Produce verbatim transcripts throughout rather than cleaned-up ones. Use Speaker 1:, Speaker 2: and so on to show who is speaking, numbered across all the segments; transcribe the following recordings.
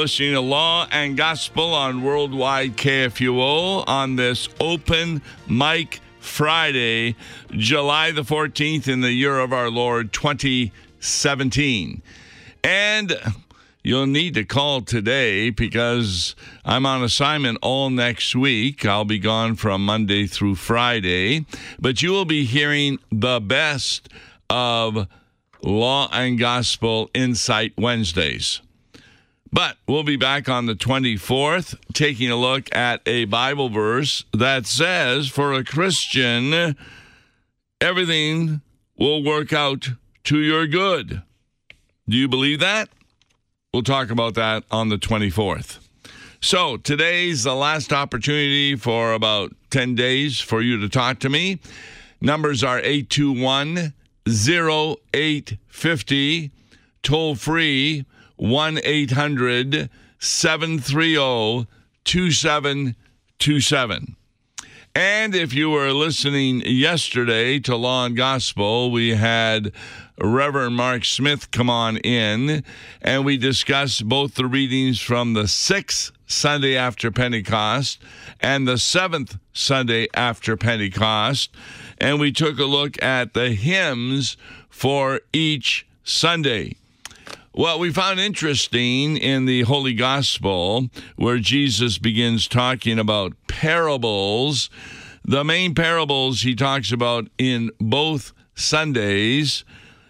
Speaker 1: listening to Law and Gospel on Worldwide K F U O on this Open Mic Friday, July the fourteenth in the year of our Lord twenty seventeen. And you'll need to call today because I'm on assignment all next week. I'll be gone from Monday through Friday, but you will be hearing the best of Law and Gospel Insight Wednesdays. But we'll be back on the twenty-fourth, taking a look at a Bible verse that says, for a Christian, everything will work out to your good. Do you believe that? We'll talk about that on the twenty-fourth. So today's the last opportunity for about ten days for you to talk to me. Numbers are eight two one, oh eight five oh, toll free one eight hundred, seven three zero, two seven two seven. And if you were listening yesterday to Law and Gospel, we had Reverend Mark Smith come on in, and we discussed both the readings from the sixth Sunday after Pentecost and the seventh Sunday after Pentecost, and we took a look at the hymns for each Sunday. What we found interesting in the Holy Gospel, where Jesus begins talking about parables, the main parables he talks about in both Sundays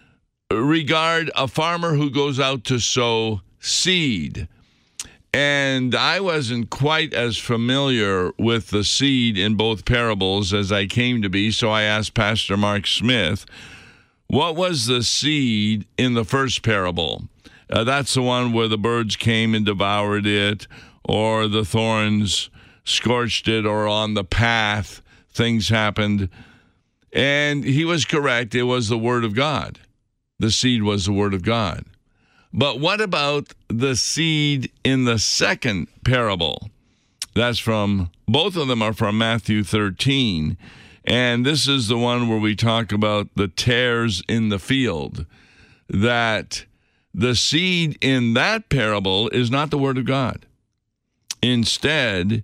Speaker 1: regard a farmer who goes out to sow seed. And I wasn't quite as familiar with the seed in both parables as I came to be, so I asked Pastor Mark Smith, what was the seed in the first parable? Uh, that's the one where the birds came and devoured it, or the thorns scorched it, or on the path things happened. And he was correct. It was the Word of God. The seed was the Word of God. But what about the seed in the second parable? That's from, both of them are from Matthew thirteen. And this is the one where we talk about the tares in the field, that the seed in that parable is not the Word of God. Instead,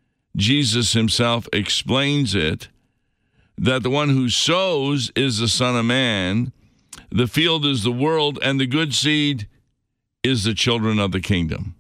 Speaker 1: Jesus himself explains it, that the one who sows is the Son of Man, the field is the world, and the good seed is the children of the kingdom.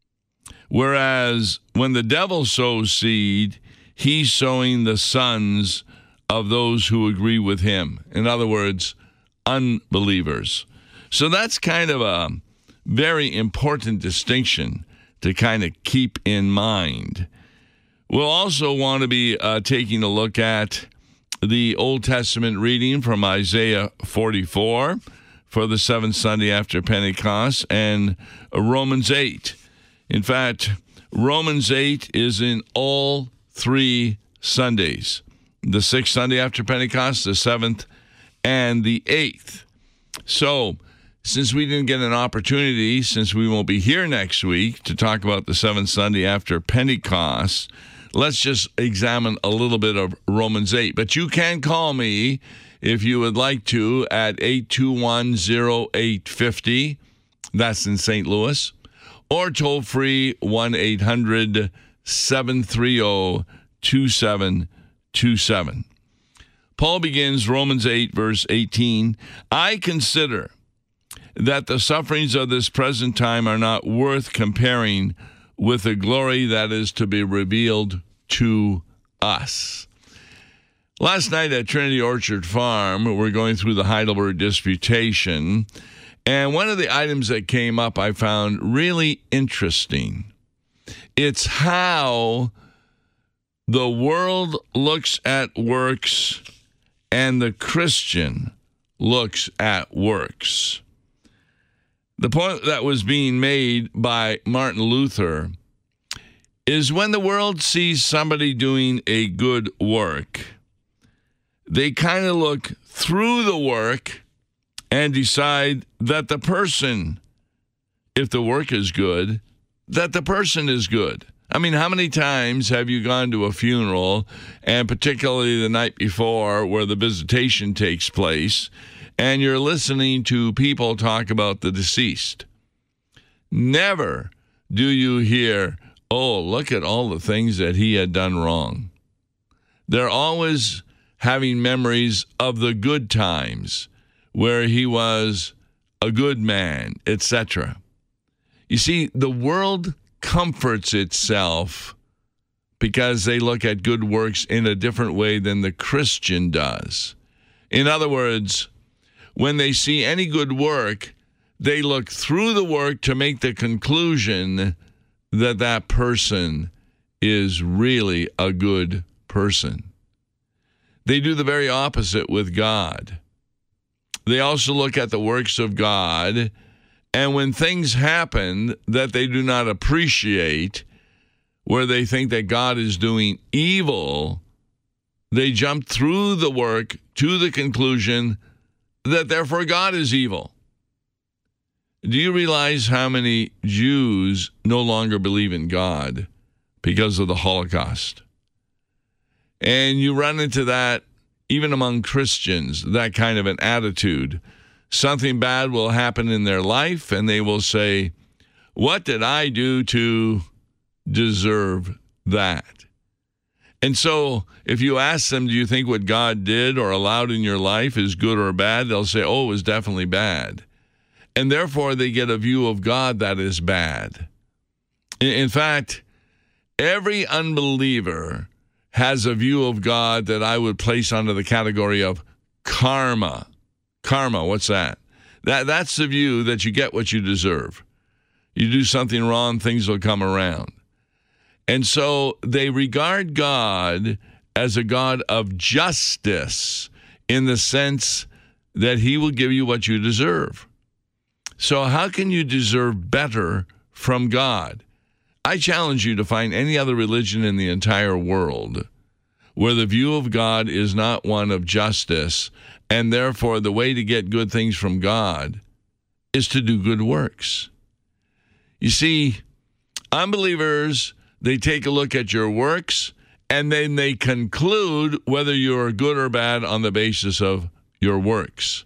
Speaker 1: Whereas when the devil sows seed, he's sowing the sons of those who agree with him. In other words, unbelievers. So that's kind of a very important distinction to kind of keep in mind. We'll also want to be uh, taking a look at the Old Testament reading from Isaiah forty-four for the seventh Sunday after Pentecost and Romans eight. In fact, Romans eight is in all three Sundays, the sixth Sunday after Pentecost, the seventh, and the eighth. So, since we didn't get an opportunity, since we won't be here next week to talk about the seventh Sunday after Pentecost, let's just examine a little bit of Romans eight. But you can call me if you would like to at eight two one, oh eight five oh. That's in Saint Louis. Or toll free one eight hundred, seven three zero, two seven two seven. Paul begins Romans eight, verse eighteen. I consider that the sufferings of this present time are not worth comparing with the glory that is to be revealed to us. Last night at Trinity Orchard Farm, we're going through the Heidelberg Disputation, and one of the items that came up I found really interesting. It's how the world looks at works and the Christian looks at works. The point that was being made by Martin Luther is when the world sees somebody doing a good work, they kind of look through the work and decide that the person, if the work is good, that the person is good. I mean, how many times have you gone to a funeral, and particularly the night before where the visitation takes place, and you're listening to people talk about the deceased? Never do you hear, oh, look at all the things that he had done wrong. They're always having memories of the good times where he was a good man, et cetera. You see, the world comforts itself because they look at good works in a different way than the Christian does. In other words, when they see any good work, they look through the work to make the conclusion that that person is really a good person. They do the very opposite with God. They also look at the works of God, and when things happen that they do not appreciate, where they think that God is doing evil, they jump through the work to the conclusion that therefore God is evil. Do you realize how many Jews no longer believe in God because of the Holocaust? And you run into that even among Christians, that kind of an attitude. Something bad will happen in their life, and they will say, what did I do to deserve that? And so if you ask them, do you think what God did or allowed in your life is good or bad? They'll say, oh, it was definitely bad. And therefore, they get a view of God that is bad. In fact, every unbeliever has a view of God that I would place under the category of karma. Karma, what's that? That that's the view that you get what you deserve. You do something wrong, things will come around. And so they regard God as a God of justice in the sense that he will give you what you deserve. So how can you deserve better from God? I challenge you to find any other religion in the entire world where the view of God is not one of justice, and therefore the way to get good things from God is to do good works. You see, unbelievers, they take a look at your works, and then they conclude whether you're good or bad on the basis of your works.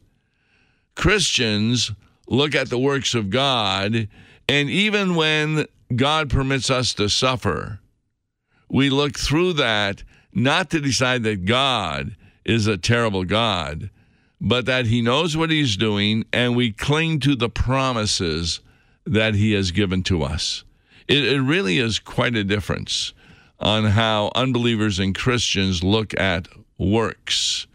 Speaker 1: Christians look at the works of God, and even when God permits us to suffer, we look through that not to decide that God is a terrible God, but that he knows what he's doing, and we cling to the promises that he has given to us. It, it really is quite a difference on how unbelievers and Christians look at works.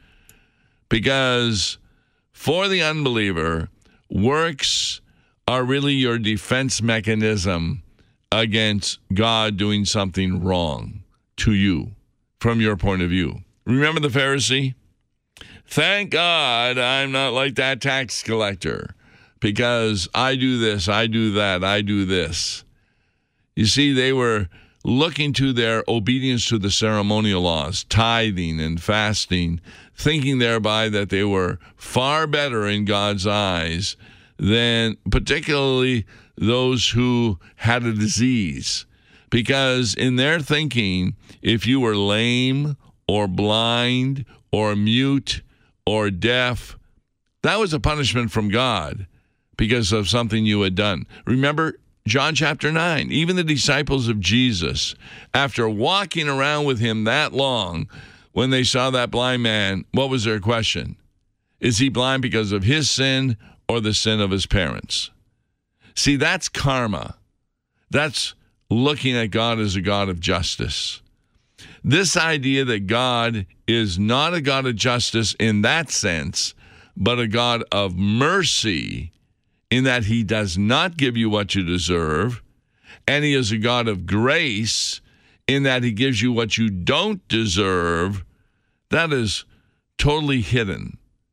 Speaker 1: Because for the unbeliever, works are really your defense mechanism against God doing something wrong to you from your point of view. Remember the Pharisee? Thank God I'm not like that tax collector because I do this, I do that, I do this. You see, they were looking to their obedience to the ceremonial laws, tithing and fasting, thinking thereby that they were far better in God's eyes than particularly those who had a disease. Because in their thinking, if you were lame or blind or mute or deaf, that was a punishment from God because of something you had done. Remember John chapter nine, even the disciples of Jesus, after walking around with him that long, when they saw that blind man, what was their question? Is he blind because of his sin or the sin of his parents? See, that's karma. That's looking at God as a God of justice. This idea that God is not a God of justice in that sense, but a God of mercy in that he does not give you what you deserve, and he is a God of grace in that he gives you what you don't deserve, that is totally hidden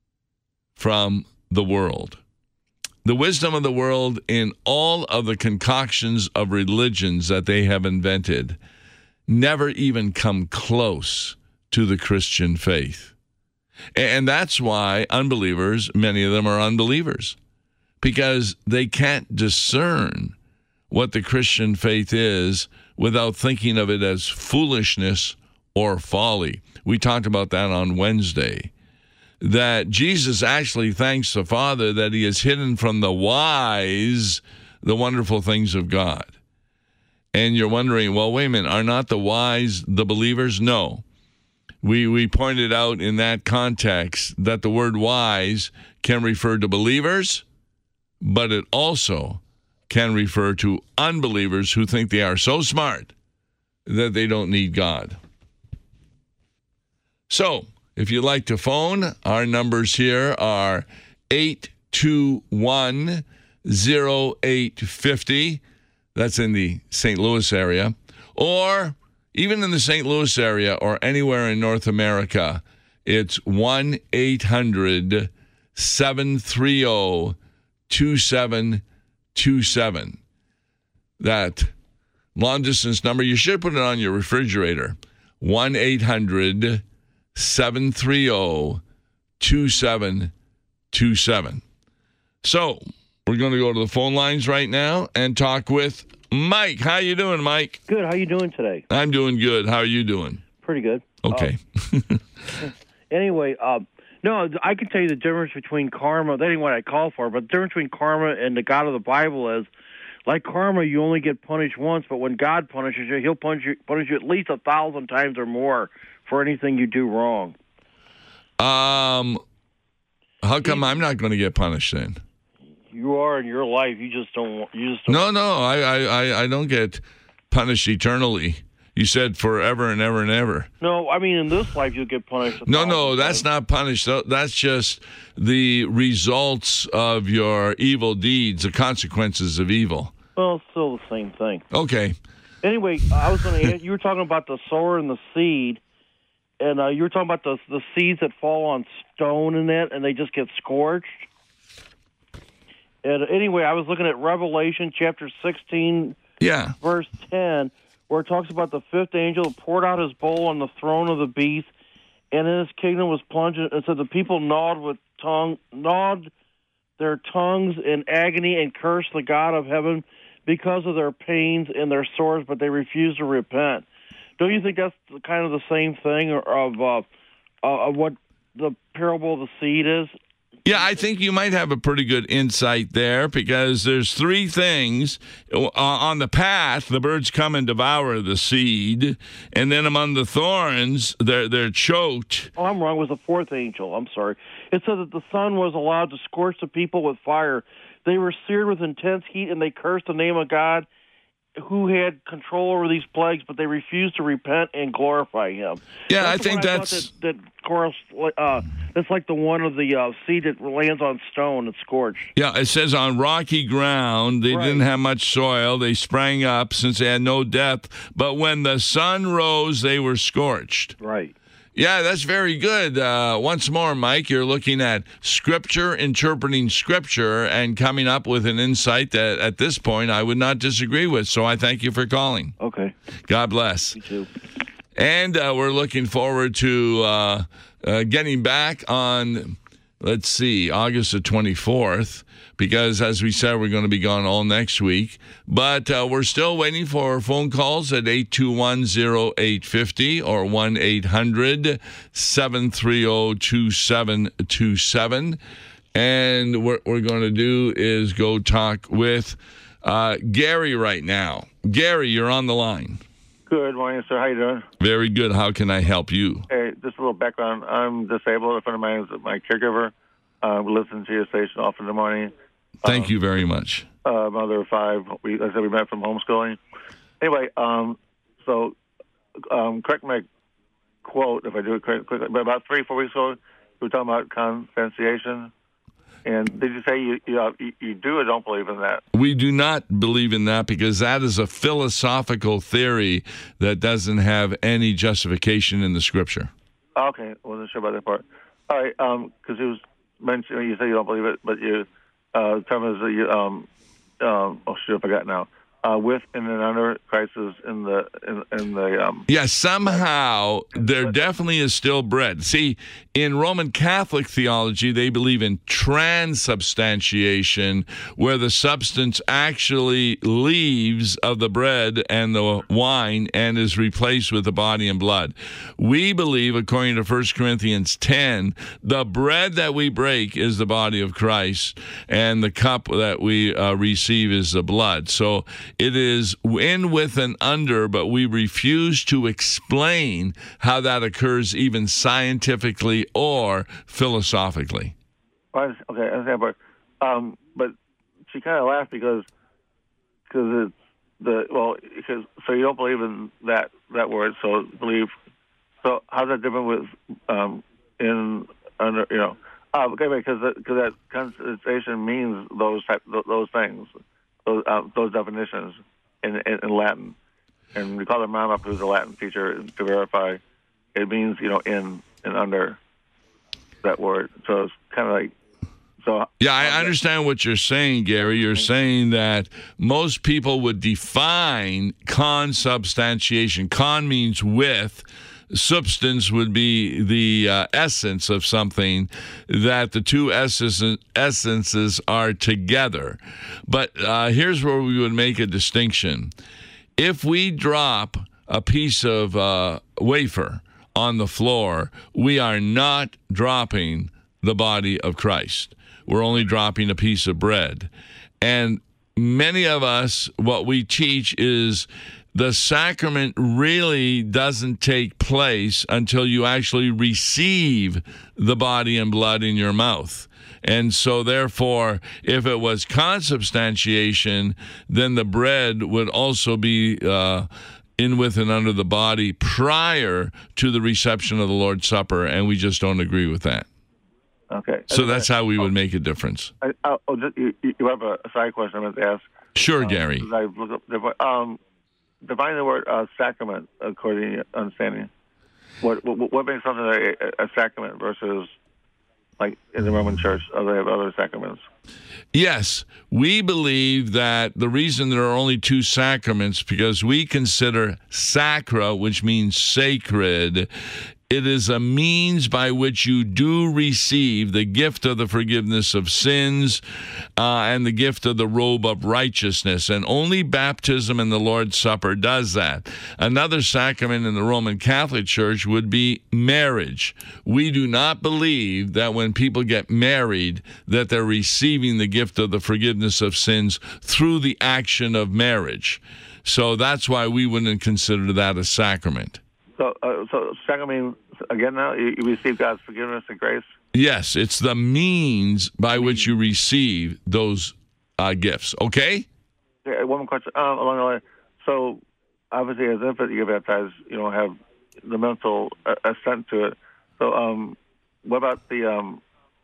Speaker 1: from the world. The wisdom of the world in all of the concoctions of religions that they have invented never even come close to the Christian faith. And that's why unbelievers, many of them are unbelievers, because they can't discern what the Christian faith is without thinking of it as foolishness or folly. We talked about that on Wednesday, that Jesus actually thanks the Father that he has hidden from the wise the wonderful things of God. And you're wondering, well, wait a minute, are not the wise the believers? No. We we pointed out in that context that the word wise can refer to believers, but it also can refer to unbelievers who think they are so smart that they don't need God. So, if you'd like to phone, our numbers here are eight two one, oh eight five oh. That's in the Saint Louis area. Or even in the Saint Louis area or anywhere in North America, it's one eight hundred, seven three zero, two seven two seven. That long-distance number, you should put it on your refrigerator. one eight hundred, seven three zero, two seven two seven. So, we're going to go to the phone lines right now and talk with Mike. How you doing, Mike?
Speaker 2: Good. How you doing today?
Speaker 1: I'm doing good. How are you doing?
Speaker 2: Pretty good.
Speaker 1: Okay.
Speaker 2: Uh, anyway, uh, no, I can tell you the difference between karma. That ain't what I call for, but the difference between karma and the God of the Bible is, like karma, you only get punished once, but when God punishes you, he'll punish you, punish you at least a thousand times or more for anything you do wrong.
Speaker 1: Um, how come I'm not going to get punished then?
Speaker 2: You are in your life. You just don't. You just don't.
Speaker 1: No, no, I, I, I don't get punished eternally. You said forever and ever and ever.
Speaker 2: No, I mean in this life you'll get punished.
Speaker 1: No, no, that's not punished. That's just the results of your evil deeds, the consequences of evil.
Speaker 2: Well, it's still the same thing.
Speaker 1: Okay.
Speaker 2: Anyway, I was going to ask. You were talking about the sower and the seed, and uh, you were talking about the the seeds that fall on stone and that, and they just get scorched. And anyway, I was looking at Revelation chapter sixteen,
Speaker 1: yeah,
Speaker 2: verse ten, where it talks about the fifth angel poured out his bowl on the throne of the beast, and in his kingdom was plunged. And so the people gnawed with tongue, gnawed their tongues in agony and cursed the God of heaven because of their pains and their sores, but they refused to repent. Don't you think that's kind of the same thing of uh, of what the parable of the seed is?
Speaker 1: Yeah, I think you might have a pretty good insight there because there's three things. Uh, on the path, the birds come and devour the seed, and then among the thorns, they're, they're choked.
Speaker 2: Oh, I'm wrong. It was the fourth angel. I'm sorry. It said that the sun was allowed to scorch the people with fire. They were seared with intense heat, and they cursed the name of God who had control over these plagues, but they refused to repent and glorify him.
Speaker 1: Yeah,
Speaker 2: that's
Speaker 1: I think
Speaker 2: I
Speaker 1: that's...
Speaker 2: That, that chorus, uh, that's like the one of the uh, seed that lands on stone that's scorched.
Speaker 1: Yeah, it says on rocky ground, they
Speaker 2: right.
Speaker 1: didn't have much soil. They sprang up since they had no depth. But when the sun rose, they were scorched.
Speaker 2: Right.
Speaker 1: Yeah, that's very good. Uh, once more, Mike, you're looking at Scripture, interpreting Scripture, and coming up with an insight that at this point I would not disagree with. So I thank you for calling.
Speaker 2: Okay.
Speaker 1: God bless.
Speaker 2: You too.
Speaker 1: And uh, we're looking forward to uh, uh, getting back on, let's see, August the twenty-fourth, because as we said, we're going to be gone all next week. But uh, we're still waiting for phone calls at eight two one, oh eight five oh or one eight hundred, seven three zero, two seven two seven. And what we're going to do is go talk with uh, Gary right now. Gary, you're on the line.
Speaker 3: Good morning, sir. How you doing?
Speaker 1: Very good. How can I help you?
Speaker 3: Hey, just a little background. I'm disabled. A friend of mine is my caregiver. Uh, we listen to your station often in the morning.
Speaker 1: Thank
Speaker 3: um,
Speaker 1: you very much.
Speaker 3: Uh, mother of five. We, like I said, we met from homeschooling. Anyway, um, so um, correct my quote if I do it quickly. But about three, four weeks ago, we were talking about consubstantiation. And did you say you, you, you do or don't believe in that?
Speaker 1: We do not believe in that because that is a philosophical theory that doesn't have any justification in the Scripture.
Speaker 3: Okay, I wasn't sure about that part. All right, because um, you was mentioning, you say you don't believe it, but you uh, term is that you, um, um, oh shoot, I forgot now. Uh, with and then under Christ is in the in, in the um.
Speaker 1: Yeah, somehow there definitely is still bread. See, in Roman Catholic theology, they believe in transubstantiation, where the substance actually leaves of the bread and the wine and is replaced with the body and blood. We believe, according to First Corinthians ten, the bread that we break is the body of Christ, and the cup that we uh, receive is the blood. So It is in, with, and under, but we refuse to explain how that occurs even scientifically or philosophically.
Speaker 3: Okay, I understand, but um, but she kind of laughed because because it's the well because so you don't believe in that that word, so believe. So how's that different with um, in under you know? Uh, okay, because that, cause that condensation means those type those things, those uh, those definitions in, in in Latin, and we call her mom up, who's a Latin teacher, to verify. It means you know in and under that word, so it's kind of like. So,
Speaker 1: yeah, I understand what you're saying, Gary. You're saying that most people would define consubstantiation. Con means with. Substance would be the uh, essence of something, that the two essences, essences are together. But uh, here's where we would make a distinction. If we drop a piece of uh, wafer on the floor, we are not dropping the body of Christ. We're only dropping a piece of bread. And many of us, what we teach is the sacrament really doesn't take place until you actually receive the body and blood in your mouth. And so, therefore, if it was consubstantiation, then the bread would also be uh, in, with, and under the body prior to the reception of the Lord's Supper, and we just don't agree with that.
Speaker 3: Okay.
Speaker 1: So that's how we would make a difference.
Speaker 3: I, I, oh, just, you, you have a side question I want to ask?
Speaker 1: Sure,
Speaker 3: um,
Speaker 1: Gary.
Speaker 3: I look up the, um, define the word uh, sacrament according to your understanding. What, what what makes something a, a sacrament versus, like in the Roman Church, or they have other sacraments?
Speaker 1: Yes, we believe that the reason there are only two sacraments because we consider sacra, which means sacred. It is a means by which you do receive the gift of the forgiveness of sins uh, and the gift of the robe of righteousness. And only baptism and the Lord's Supper does that. Another sacrament in the Roman Catholic Church would be marriage. We do not believe that when people get married that they're receiving the gift of the forgiveness of sins through the action of marriage. So that's why we wouldn't consider that a sacrament.
Speaker 3: So, uh, so sacrament, again now, you, you receive God's forgiveness and grace?
Speaker 1: Yes, it's the means by which you receive those uh, gifts, okay?
Speaker 3: Yeah, one more question. Um, along the line, so, obviously, as an infant, you get baptized, you don't have the mental uh, assent to it. So, um, what about the, um,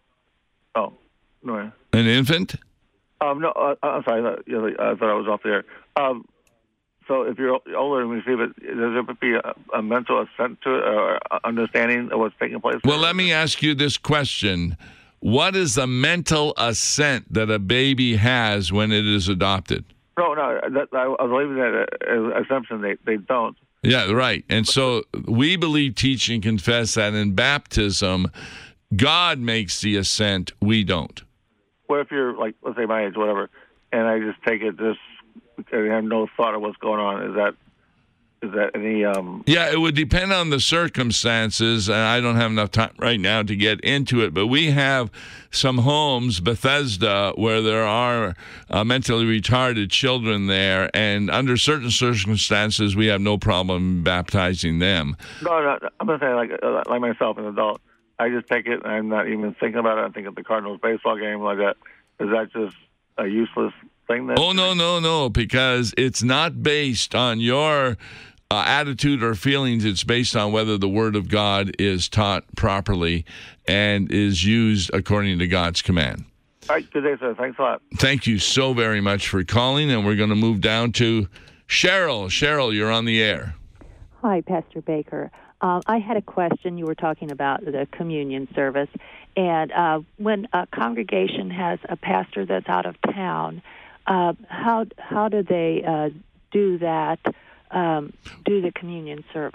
Speaker 3: oh, no.
Speaker 1: An infant?
Speaker 3: Um, no, uh, I'm sorry, I thought, I thought I was off there. Um, So if you're older and receive it, does there be a, a mental assent to it or understanding of what's taking place?
Speaker 1: Well, let me ask you this question. What is the mental assent that a baby has when it is adopted?
Speaker 3: No, no, that, I was leaving that as assumption. They, they don't.
Speaker 1: Yeah, right. And so we believe, teach, and confess that in baptism, God makes the assent, we don't.
Speaker 3: What if you're, like, let's say my age, whatever, and I just take it just, I have no thought of what's going on. Is that is that any? Um...
Speaker 1: Yeah, it would depend on the circumstances, and I don't have enough time right now to get into it. But we have some homes, Bethesda, where there are uh, mentally retarded children there, and under certain circumstances, we have no problem baptizing them.
Speaker 3: No, no, I'm not saying like uh, like myself, an adult. I just take it, and I'm not even thinking about it. I'm thinking of the Cardinals baseball game like that. Is that just a useless thing? That
Speaker 1: oh no, no, no, because it's not based on your uh, attitude or feelings. It's based on whether the Word of God is taught properly and is used according to God's command.
Speaker 3: All right, good day, sir. Thanks a lot.
Speaker 1: Thank you so very much for calling, and we're going to move down to Cheryl. Cheryl, you're on the air.
Speaker 4: Hi, Pastor Baker. Uh, I had a question. You were talking about the communion service. And uh, when a congregation has a pastor that's out of town, uh, how how do they uh, do that, um, do the communion service?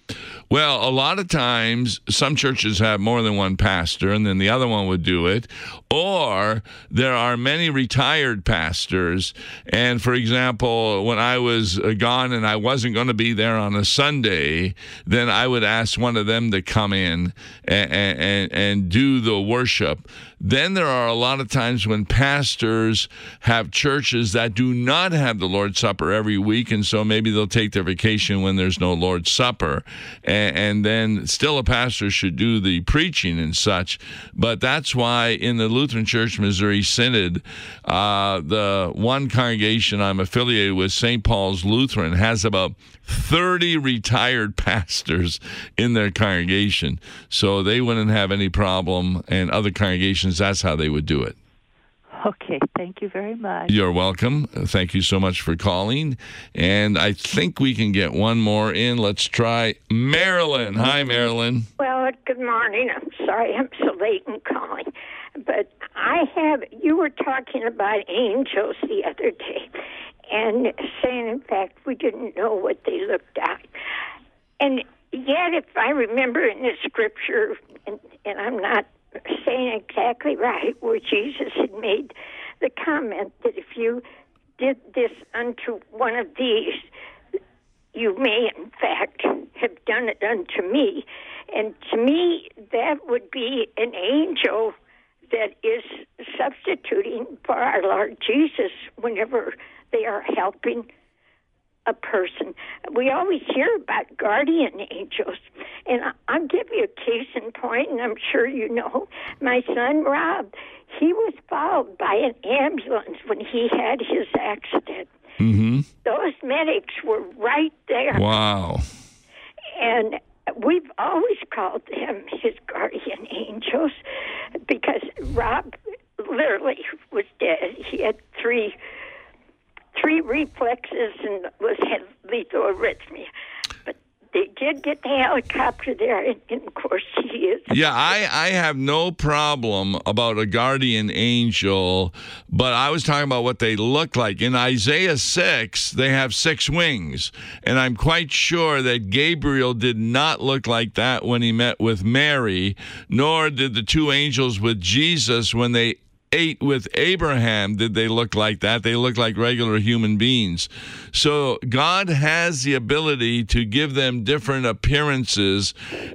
Speaker 1: Well, a lot of times, some churches have more than one pastor, and then the other one would do it. Or there are many retired pastors. And, for example, when I was gone and I wasn't going to be there on a Sunday, then I would ask one of them to come in and, and, and do the worship. Then there are a lot of times when pastors have churches that do not have the Lord's Supper every week, and so maybe they'll take their vacation when there's no Lord's Supper. And, and then still a pastor should do the preaching and such. But that's why in the Lutheran Church Missouri Synod, uh, the one congregation I'm affiliated with, Saint Paul's Lutheran, has about thirty retired pastors in their congregation. So they wouldn't have any problem, and other congregations, that's how they would do it.
Speaker 4: Okay, thank you very much.
Speaker 1: You're welcome. Thank you so much for calling. And I think we can get one more in. Let's try Marilyn. Hi, Marilyn.
Speaker 5: Well, good morning. I'm sorry I'm so late in calling. But I have, you were talking about angels the other day and saying, in fact, we didn't know what they looked like. And yet, if I remember in the scripture, and, and I'm not saying exactly right, where Jesus had made the comment that if you did this unto one of these, you may, in fact, have done it unto me. And to me, that would be an angel that is substituting for our Lord Jesus whenever they are helping a person. We always hear about guardian angels, and I'll give you a case in point, and I'm sure you know. My son, Rob, he was followed by an ambulance when he had his accident.
Speaker 1: Mm-hmm.
Speaker 5: Those medics were right there.
Speaker 1: Wow.
Speaker 5: And we've always called them his guardian angels because Rob literally was dead. He had three three reflexes and was had lethal arrhythmia. But they did get the helicopter there, and, and of course he is.
Speaker 1: Yeah, I, I have no problem about a guardian angel, but I was talking about what they look like. In Isaiah six, they have six wings, and I'm quite sure that Gabriel did not look like that when he met with Mary, nor did the two angels with Jesus when they ate with Abraham did they look like that. They look like regular human beings. So God has the ability to give them different appearances,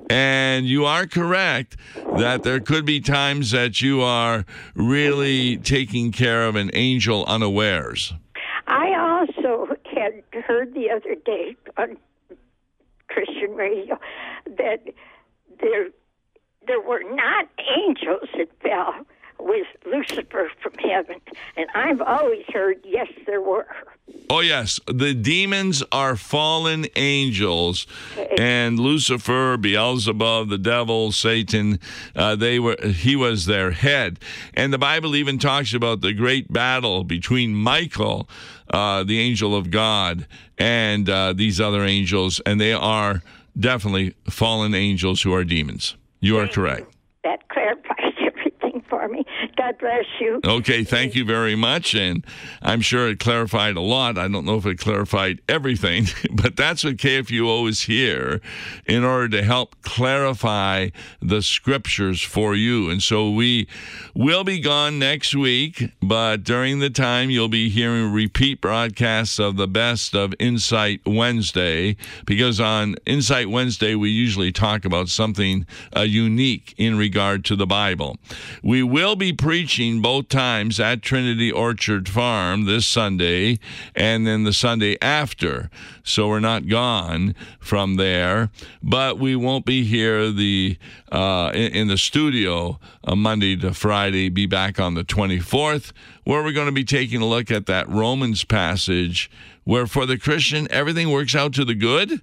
Speaker 1: and you are correct that there could be times that you are really taking care of an angel unawares.
Speaker 5: I also had heard the other day on Christian radio that there there were not angels that fell with Lucifer from heaven. And I've always heard, yes, there were.
Speaker 1: Oh, yes. The demons are fallen angels. Okay. And Lucifer, Beelzebub, the devil, Satan, uh, they were. he was their head. And the Bible even talks about the great battle between Michael, uh, the angel of God, and uh, these other angels. And they are definitely fallen angels who are demons. You are correct.
Speaker 5: That clarifies everything for me. God bless you.
Speaker 1: Okay, thank you very much, and I'm sure it clarified a lot. I don't know if it clarified everything, but that's what K F U O is here in order to help clarify the scriptures for you. And so we will be gone next week, but during the time you'll be hearing repeat broadcasts of the best of Insight Wednesday, because on Insight Wednesday we usually talk about something uh, unique in regard to the Bible. We will be preaching both times at Trinity Orchard Farm this Sunday and then the Sunday after. So we're not gone from there, but we won't be here the uh, in, in the studio uh, Monday to Friday. Be back on the twenty-fourth, where we're going to be taking a look at that Romans passage where for the Christian everything works out to the good.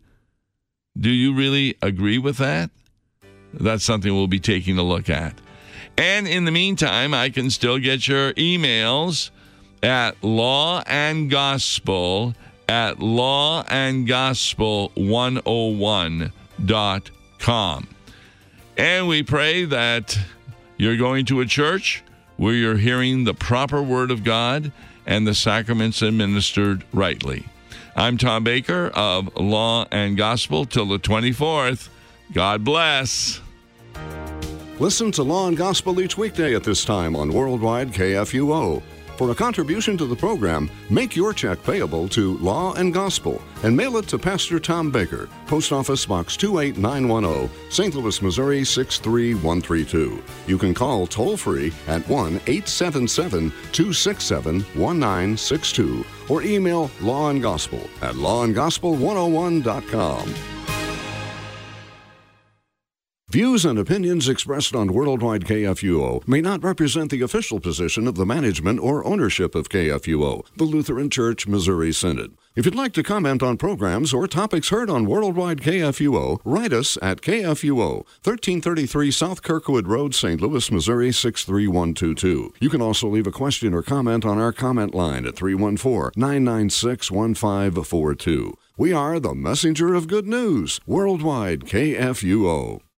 Speaker 1: Do you really agree with that? That's something we'll be taking a look at. And in the meantime, I can still get your emails at law and gospel at law and gospel one oh one dot com. And we pray that you're going to a church where you're hearing the proper word of God and the sacraments administered rightly. I'm Tom Baker of Law and Gospel till the twenty-fourth. God bless.
Speaker 6: Listen to Law and Gospel each weekday at this time on Worldwide K F U O. For a contribution to the program, make your check payable to Law and Gospel and mail it to Pastor Tom Baker, Post Office Box two eight nine one zero, Saint Louis, Missouri six three one three two. You can call toll-free at one eight seven seven, two six seven, one nine six two or email Law and Gospel at law and gospel one oh one dot com. Views and opinions expressed on Worldwide K F U O may not represent the official position of the management or ownership of K F U O, the Lutheran Church Missouri Synod. If you'd like to comment on programs or topics heard on Worldwide K F U O, write us at K F U O, thirteen thirty-three South Kirkwood Road, Saint Louis, Missouri six three one two two. You can also leave a question or comment on our comment line at three one four, nine nine six, one five four two. We are the messenger of good news, Worldwide K F U O.